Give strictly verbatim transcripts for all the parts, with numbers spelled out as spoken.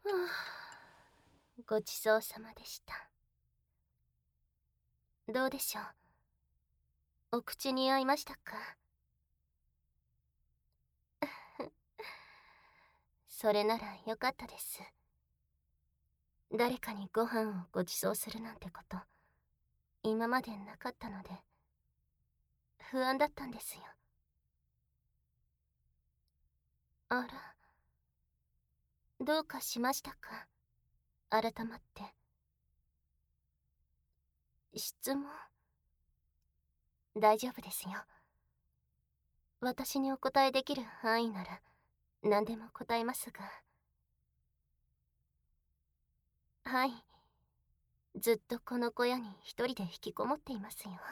ふぅ、ごちそうさまでした。どうでしょう、お口に合いましたか？それならよかったです。誰かにご飯をご馳走するなんてこと今までなかったので不安だったんですよ。あら、どうかしましたか？改まって。質問？大丈夫ですよ。私にお答えできる範囲なら何でも答えますが。はい、ずっとこの小屋に一人で引きこもっていますよ。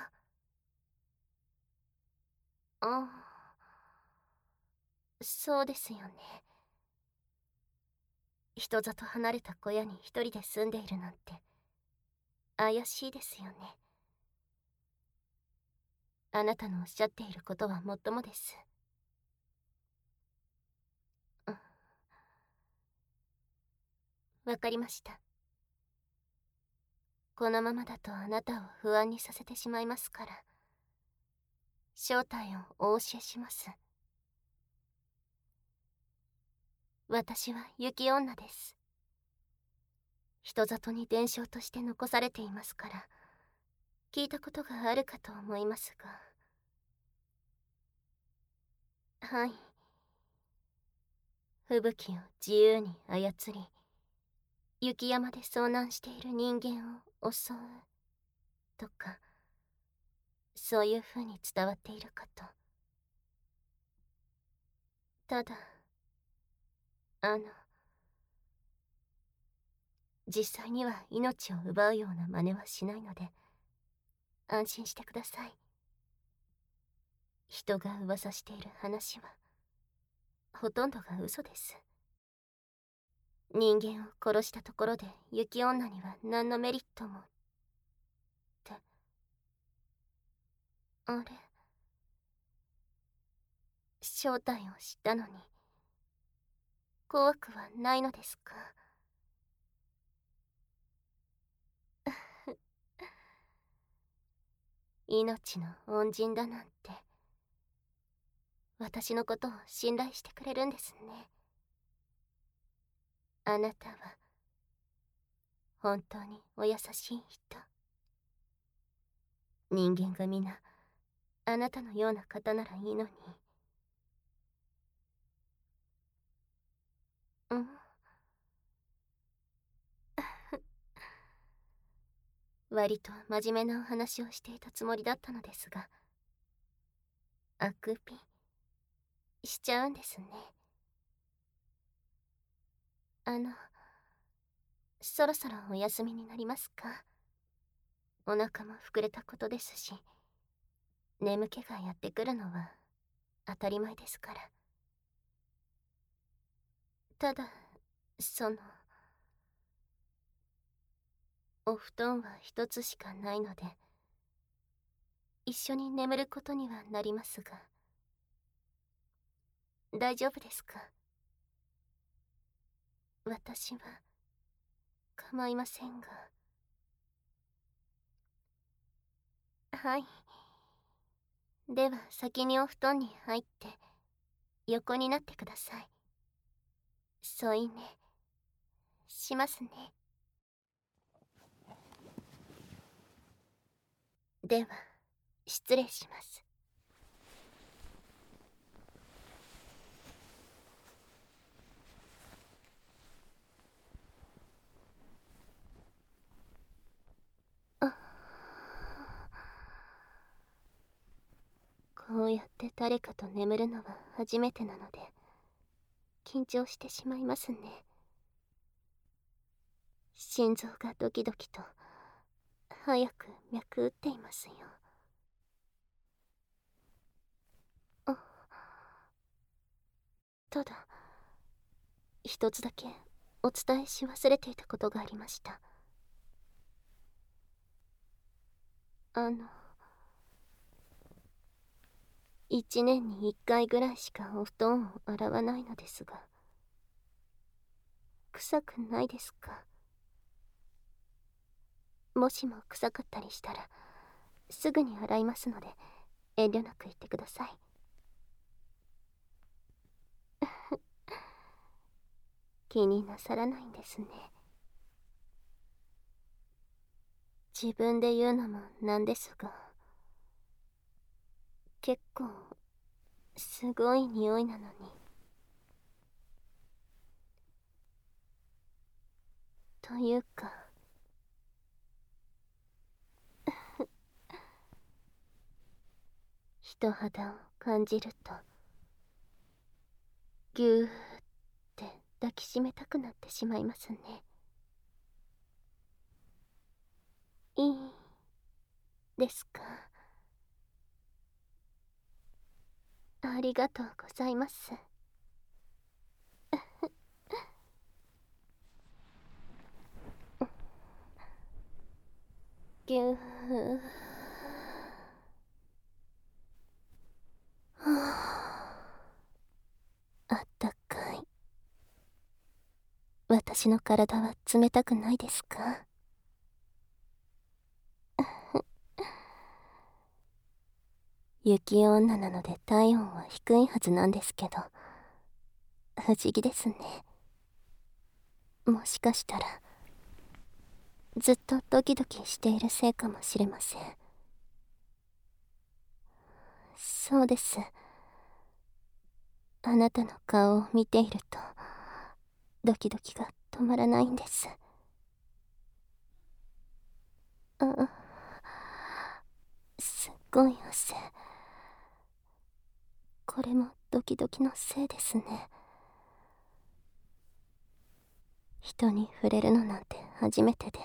ああ、そうですよね。人里離れた小屋に一人で住んでいるなんて怪しいですよね。あなたのおっしゃっていることはもっともです。うん、わかりました。このままだとあなたを不安にさせてしまいますから、正体をお教えします。私は雪女です。人里に伝承として残されていますから聞いたことがあるかと思いますが。はい、吹雪を自由に操り雪山で遭難している人間を襲うとか、そういう風に伝わっているかと。ただあの実際には命を奪うような真似はしないので安心してください。人が噂している話はほとんどが嘘です。人間を殺したところで雪女には何のメリットもって。あれ、正体を知ったのに怖くはないのですか？命の恩人だなんて私のことを信頼してくれるんですね。あなたは本当にお優しい人。人間が皆あなたのような方ならいいのに。うん。割と真面目なお話をしていたつもりだったのですが、あくびしちゃうんですね。あのそろそろお休みになりますか？お腹も膨れたことですし眠気がやってくるのは当たり前ですから。ただそのお布団は一つしかないので一緒に眠ることにはなりますが。大丈夫ですか？私は構いませんが。はい、では先にお布団に入って横になってください。添い寝しますね。では失礼します。あ、こうやって誰かと眠るのは初めてなので緊張してしまいますね。心臓がドキドキと早く脈打っていますよ。あ、ただ一つだけお伝えし忘れていたことがありました。あの一年に一回ぐらいしかお布団を洗わないのですが、 臭くないですか？もしも臭かったりしたらすぐに洗いますので、遠慮なく言ってください。気になさらないんですね。自分で言うのもなんですが、結構すごい匂いなのに。というか人肌を感じるとぎゅーって抱きしめたくなってしまいますね。いいですか？ありがとうございます。ぎゅーあったかい。私の体は冷たくないですか？雪女なので体温は低いはずなんですけど、不思議ですね。もしかしたらずっとドキドキしているせいかもしれません。そうです。あなたの顔を見ているとドキドキが止まらないんです。あ、すっごい汗。これもドキドキのせいですね。人に触れるのなんて初めてで、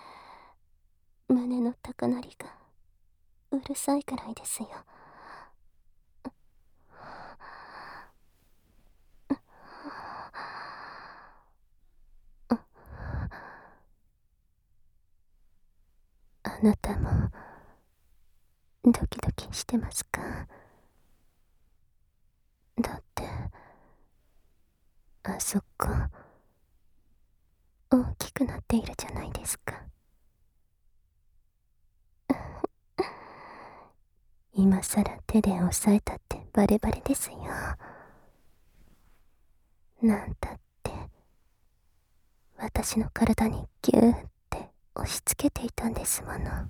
胸の高鳴りがうるさいくらいですよ。あなたもドキドキしてますか？だってあそこ大きくなっているじゃないですか。今さら手で押さえたってバレバレですよ。なんたって私の体にギューって押し付けていたんですもの。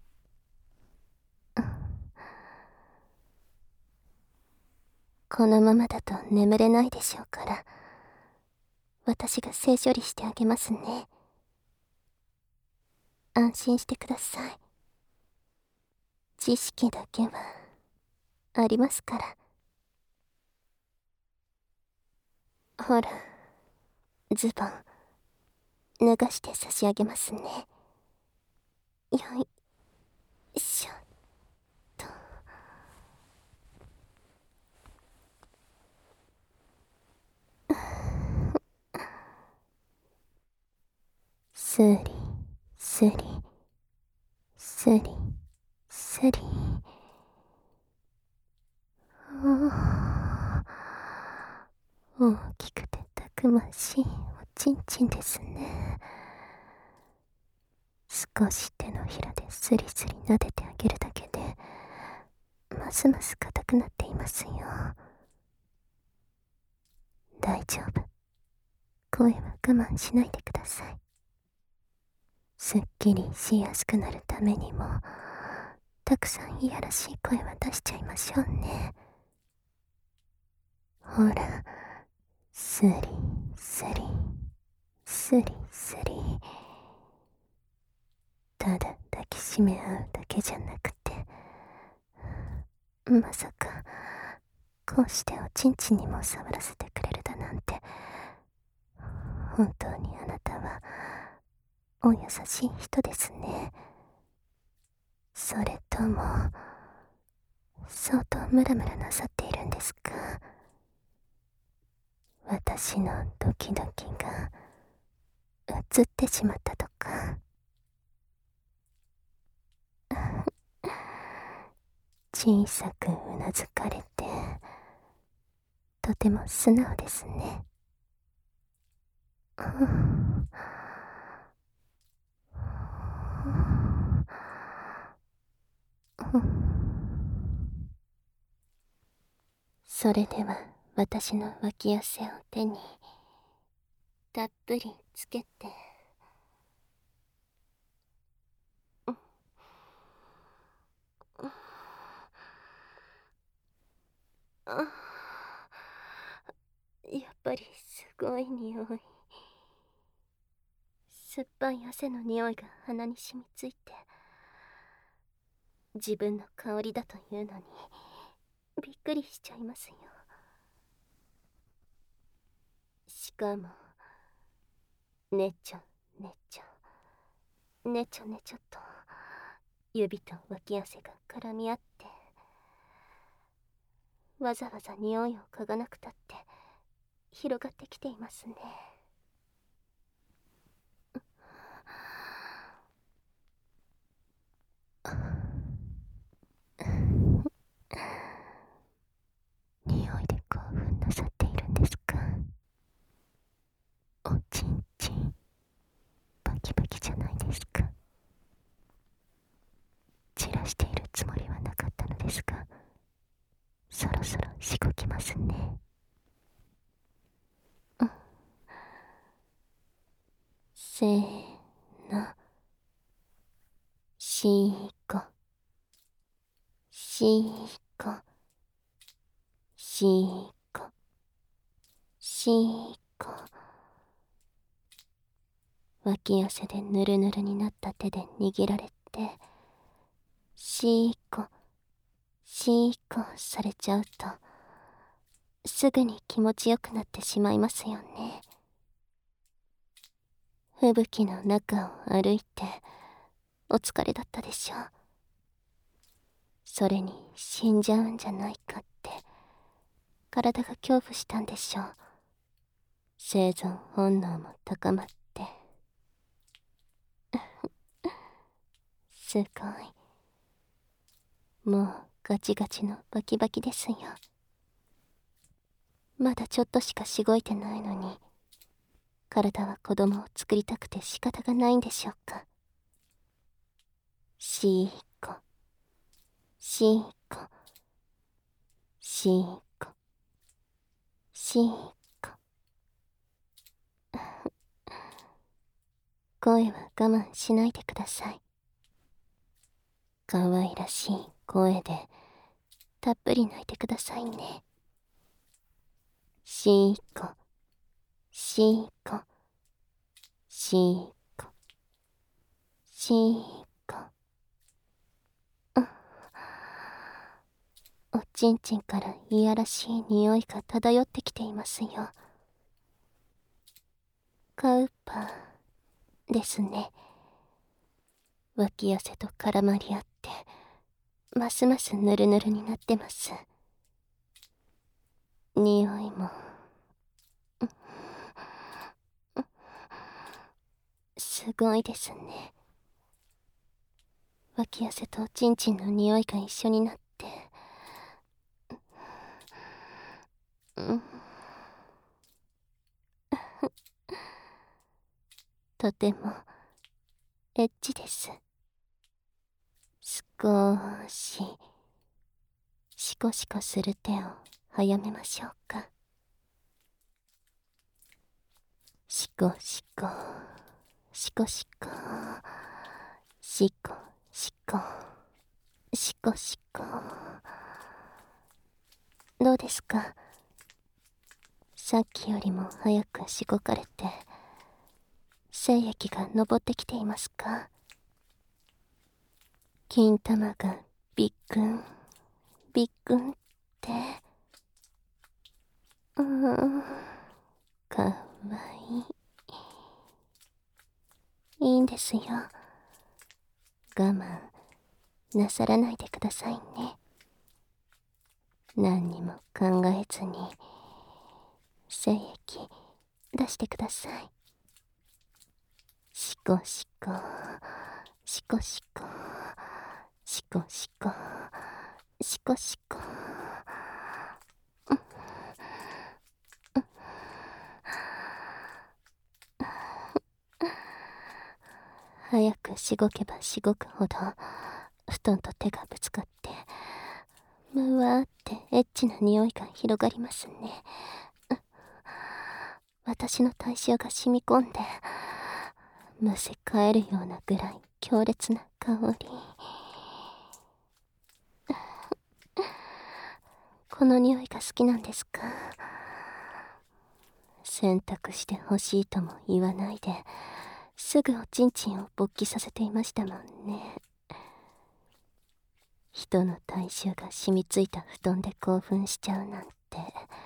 このままだと眠れないでしょうから、私が性処理してあげますね。安心してください。知識だけはありますから。ほら、ズボン脱がして差し上げますね。よいしょっと。スリスリスリスリ。大きくてたくましいおちんちんですね。少し手のひらでスリスリ撫でてあげるだけでますます硬くなっていますよ。大丈夫。声は我慢しないでください。すっきりしやすくなるためにもたくさんいやらしい声は出しちゃいましょうね。ほら、スリスリスリスリ。ただ抱きしめ合うだけじゃなくて、まさかこうしておちんちんにも触らせてくれるだなんて。本当にあなたはお優しい人ですね。それとも相当ムラムラなさっているんですか？私のドキドキが映ってしまったとか。小さくうなずかれてとても素直ですね。 それでは私の脇汗を手にたっぷりつけて。やっぱりすごい匂い。酸っぱい汗の匂いが鼻に染みついて、自分の香りだというのにびっくりしちゃいますよ。しかもねちょねちょねちょねちょと指と脇汗が絡み合って、わざわざ匂いを嗅がなくたって広がってきていますね。匂いで興奮なさっているんですか？おちんちんバキバキじゃないですか。散らしているつもりはなかったのですが、そろそろしごきますね。うん、せーの、しーこしーこしーこしーこ。脇汗でぬるぬるになった手で握られて、しーこしーこされちゃうと、すぐに気持ちよくなってしまいますよね。吹雪の中を歩いてお疲れだったでしょう。それに死んじゃうんじゃないかって体が恐怖したんでしょう。生存本能も高まって。すごい。もうガチガチのバキバキですよ。まだちょっとしかしごいてないのに、体は子供を作りたくて仕方がないんでしょうか。しーこしーこしーこしーこ。声は我慢しないでください。可愛らしい声でたっぷり泣いてくださいね。しーこしーこしーこしーこ。おちんちんからいやらしい匂いが漂ってきていますよ。カウパーですね。脇汗と絡まり合ってますますぬるぬるになってます。匂いもすごいですね。脇汗とおちんちんの匂いが一緒になって、うん、とてもエッチです。少しシコシコする手を早めましょうか。シコシコシコシコシコシコシコシコ。どうですか？さっきよりも早くしごかれて精液が上ってきていますか？金玉がビックンビックンって。うーん、かわいい。いいんですよ。我慢なさらないでくださいね。何にも考えずに精液出してください。シコシコシコシコシコシコシコシコ。 早くしごけばしごくほど布団と手がぶつかってむわーってエッチな匂いが広がりますね。私の体臭が染み込んでむせ返るようなぐらい強烈な香り。この匂いが好きなんですか？洗濯してほしいとも言わないですぐおちんちんを勃起させていましたもんね。人の体臭が染みついた布団で興奮しちゃうなんて。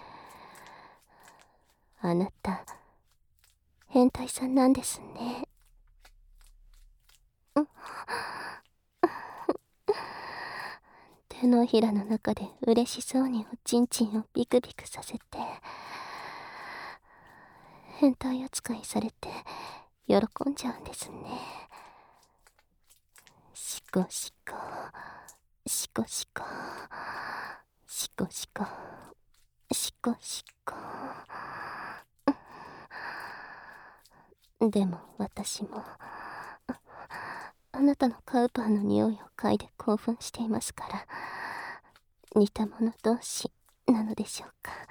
あなた変態さんなんですね。手のひらの中で嬉しそうにおちんちんをビクビクさせて変態扱いされて喜んじゃうんですね。シコシコシコシコシコシコシコシコ。でも私もあなたのカウパーの匂いを嗅いで興奮していますから、似た者同士なのでしょうか。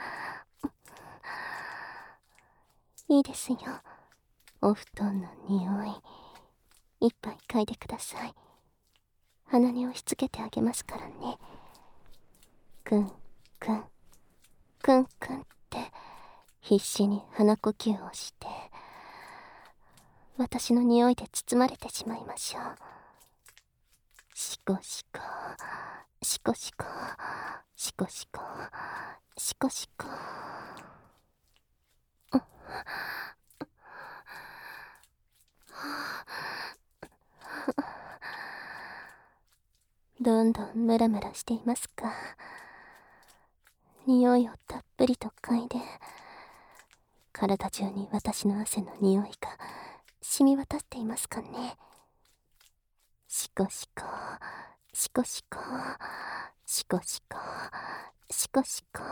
いいですよ、お布団の匂いいっぱい嗅いでください。鼻に押し付けてあげますからね。くんくんくんくんって必死に鼻呼吸をして私の匂いで包まれてしまいましょう。シコシコシコシコシコシコシコシコ。どんどんムラムラしていますか？匂いをたっぷりと嗅いで体中に私の汗の匂いが染み渡っていますかね。シコシコシコシコシコシコシコシコ。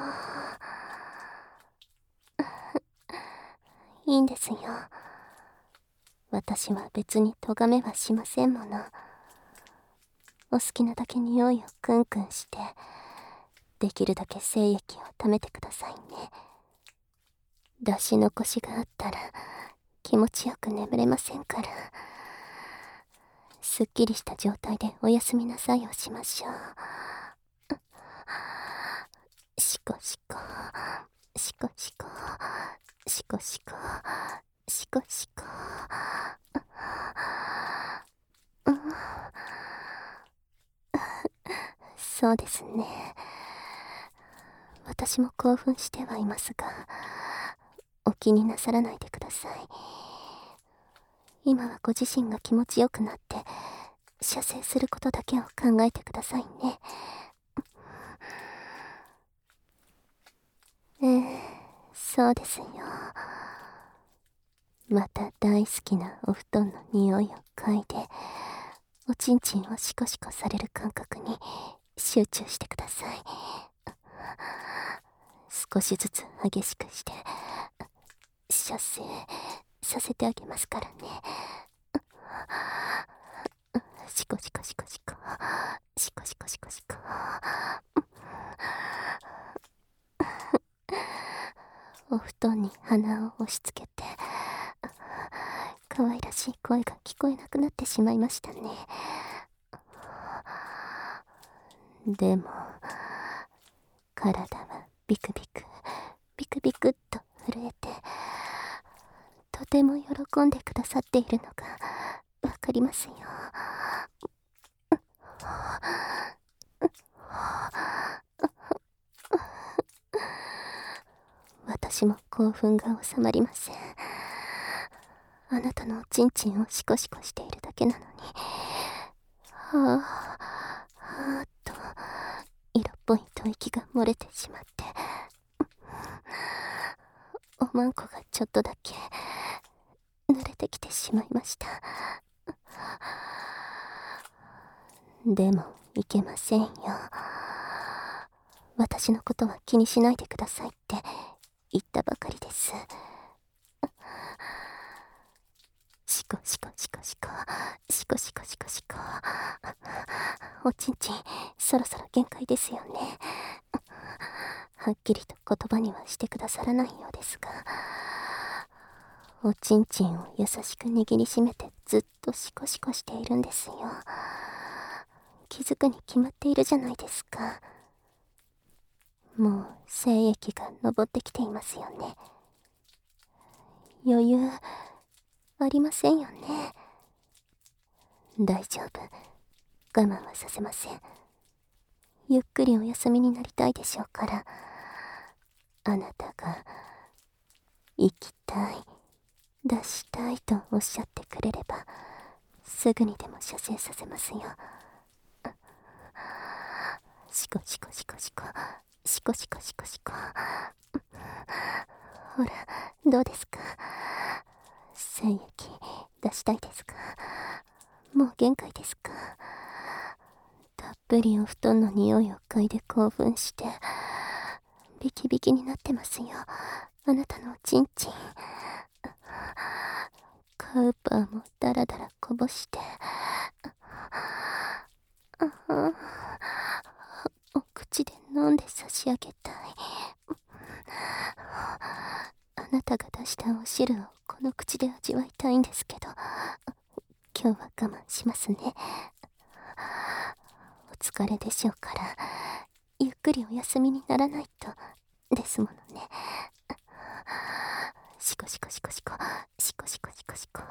いいんですよ、私は別に咎めはしませんもの。お好きなだけ匂いをクンクンしてできるだけ精液を溜めてくださいね。出し残しがあったら気持ちよく眠れませんから、すっきりした状態でおやすみなさいをしましょう。シコシコシコシコシコシコシコシコ。そうですね、私も興奮してはいますがお気になさらないでください。今はご自身が気持ちよくなって射精することだけを考えてくださいね。ええ、そうですよ。また大好きなお布団の匂いを嗅いでおちんちんをシコシコされる感覚に集中してください。少しずつ激しくして射精させてあげますからね。シコシコシコシコシコシコシコシコ。お布団に鼻を押し付けて可愛らしい声が聞こえなくなってしまいましたね。でも体はビクビクビクビクっと震えてとても喜んでくださっているのがわかりますよ。私も興奮が収まりません。あなたのおちんちんをシコシコしているだけなのに、はあはあっと色っぽい吐息が漏れてしまって、おまんこがちょっとだけ濡れてきてしまいました。でもいけませんよ。私のことは気にしないでくださいって言ったばかりです。シコシコシコシコおちんちん、そろそろ限界ですよね。はっきりと言葉にはしてくださらないようですが、おちんちんを優しく握りしめてずっとシコシコしているんですよ。気づくに決まっているじゃないですか。もう精液が上ってきていますよね。余裕ありませんよね。大丈夫、我慢はさせません。ゆっくりお休みになりたいでしょうから、あなたが行きたい、出したいとおっしゃってくれれば、すぐにでも射精させますよ。シコシコシコシコ、シコシコシコシコ。ほら、どうですか？精液出したいですか？もう限界ですか？たっぷりお布団の匂いを嗅いで興奮してビキビキになってますよ、あなたのおちんちん。カウパーもダラダラこぼして、お口で飲んで差し上げたい。あなたが出したお汁をこの口で味わいたいんですけど、今日は我慢しますね。お疲れでしょうから、ゆっくりお休みにならないとですものね。シコシコシコシコ、シコシコシコシコ。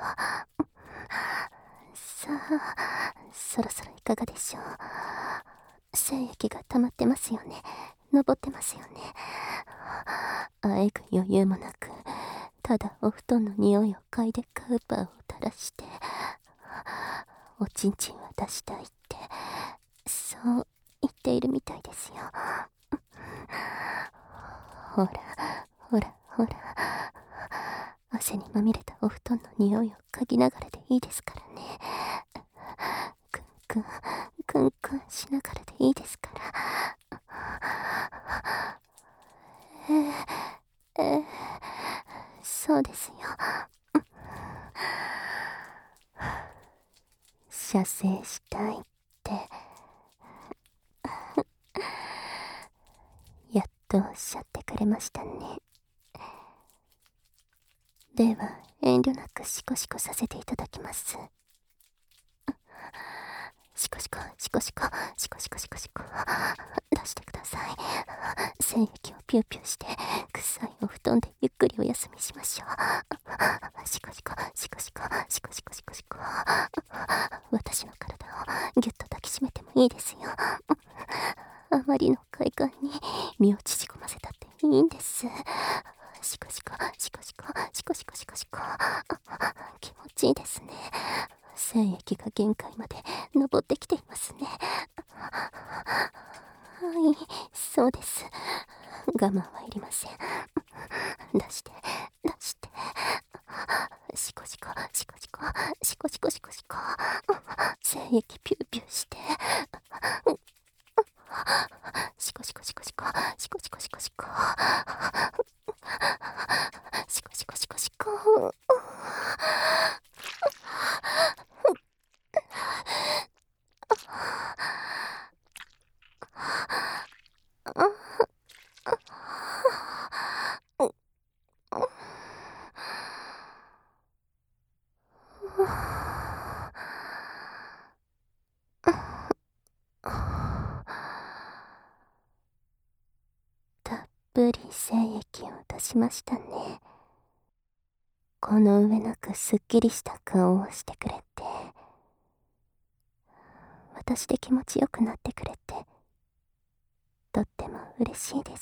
さあ、そろそろいかがでしょう。精液が溜まってますよね。上ってますよね。あえぐ余裕もなく、ただお布団の匂いを嗅いでカウパーを垂らして、おちんちんは出したいって、そう言っているみたいですよ。ほら、ほら、ほら。汗にまみれたお布団の匂いを嗅ぎながらでいいですからね。クンクン、クンクンしながらでいいですから。えー、えー、そうですよ。射精したいって、やっとおっしゃってくれましたね。では遠慮なくシコシコさせていただきます。シコシコシコシコシコシコシコシコ、出してください。精液をピューピューして臭いお布団でゆっくりお休みしましょう。シコシコシコシコシコシコシコシコ。私の体をギュッと抱きしめてもいいですよ。あまりの快感に身を縮こませたっていいんです。シコシコシコシコシコシコシコシコ。気持ちいいですね。精液が限界まで上ってきていますね。はい、そうです。我慢はいりません。出して出して、シコシコシコシコシコシコシコシコ。精液ピューピューして、シコシコシコシコシコシコシコシコシコシコシコシコ。たっぷり精液を出しましたね。この上なくすっきりした顔をしてくれて、私で気持ちよくなってくれて、とっても嬉しいです。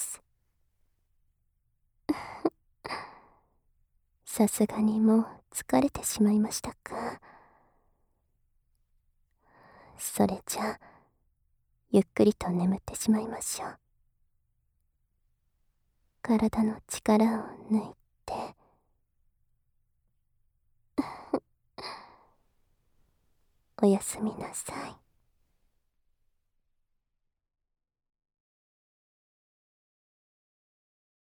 さすがにもう疲れてしまいましたか。それじゃあゆっくりと眠ってしまいましょう。体の力を抜いておやすみなさい。